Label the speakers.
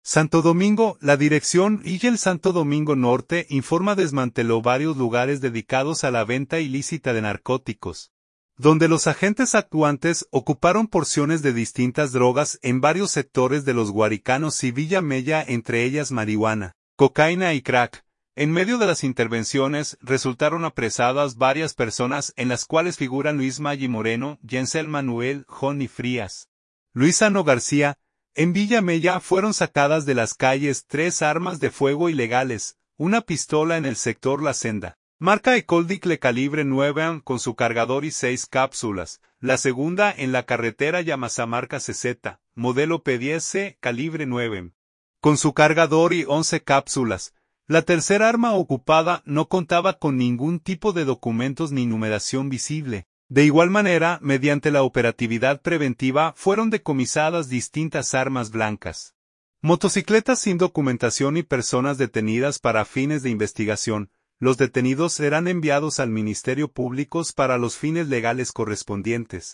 Speaker 1: Santo Domingo, la dirección IGEL Santo Domingo Norte informa desmanteló varios lugares dedicados a la venta ilícita de narcóticos, donde los agentes actuantes ocuparon porciones de distintas drogas en varios sectores de los Guaricanos y Villa Mella, entre ellas marihuana, cocaína y crack. En medio de las intervenciones resultaron apresadas varias personas en las cuales figuran Luis Maggi Moreno, Yensel Manuel, Johnny Frías, Luisano García. En Villa Mella fueron sacadas de las calles 3 armas de fuego ilegales, una pistola en el sector La Senda, marca Ecoldicle calibre 9 con su cargador y 6 cápsulas, la segunda en la carretera Yamasa marca CZ, modelo P10C calibre 9, con su cargador y 11 cápsulas. La tercera arma ocupada no contaba con ningún tipo de documentos ni numeración visible. De igual manera, mediante la operatividad preventiva fueron decomisadas distintas armas blancas, motocicletas sin documentación y personas detenidas para fines de investigación. Los detenidos serán enviados al Ministerio Público para los fines legales correspondientes.